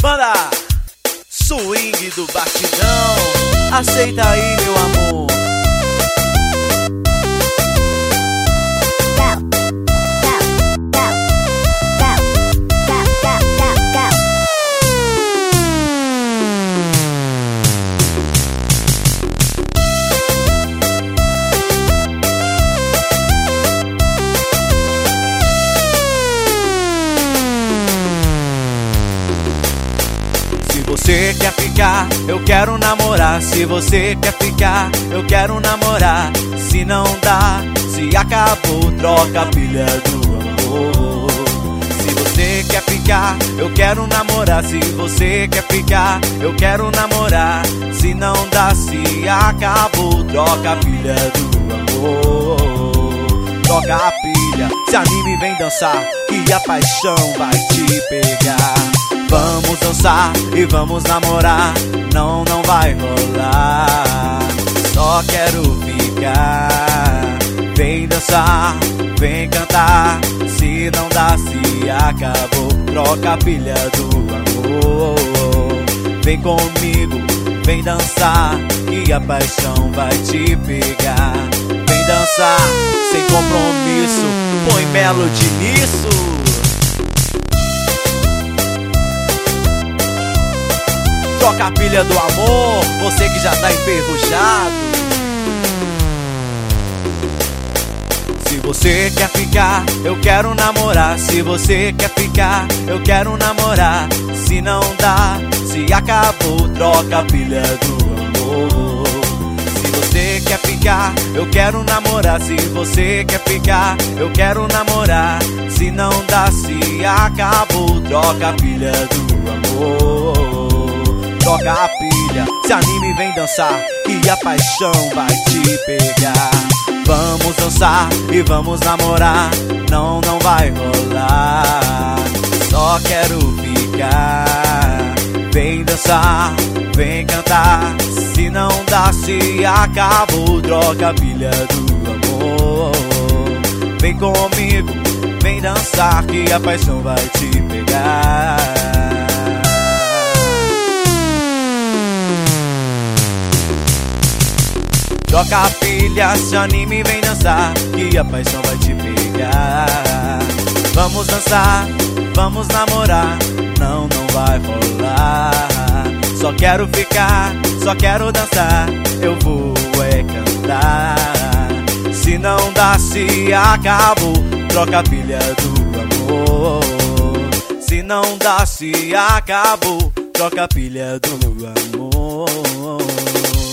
Banda Swing do Batidão, aceita aí, meu amor. Se você quer ficar, eu quero namorar. Se você quer ficar, eu quero namorar. Se não dá, se acabou, troca a pilha do amor. Se você quer ficar, eu quero namorar. Se você quer ficar, eu quero namorar. Se não dá, se acabou, troca a pilha do amor. Troca a pilha, se anime e vem dançar, que a paixão vai te pegar. Vamos dançar e vamos namorar, não vai rolar. Só quero ficar. Vem dançar, vem cantar. Se não dá, se acabou, troca a pilha do amor. Vem comigo, vem dançar, que a paixão vai te pegar. Vem dançar, sem compromisso, põe melody nisso. Troca a pilha do amor, você que já tá enferrujado. Se você quer ficar, eu quero namorar. Se você quer ficar, eu quero namorar. Se não dá, se acabou, troca a pilha do amor. Se você quer ficar, eu quero namorar. Se você quer ficar, eu quero namorar. Se não dá, se acabou, troca a pilha do amor. Troca a pilha, se anime e vem dançar, que a paixão vai te pegar. Vamos dançar e vamos namorar, não vai rolar. Só quero ficar. Vem dançar, vem cantar. Se não dá, se acabou, troca a pilha do amor. Vem comigo, vem dançar, que a paixão vai te pegar. Troca a pilha, se anime e vem dançar, que a paixão vai te pegar. Vamos dançar, vamos namorar, não vai rolar. Só quero ficar, só quero dançar, eu vou cantar. Se não dá, se acabou, troca a pilha do amor. Se não dá, se acabou, troca a pilha do amor.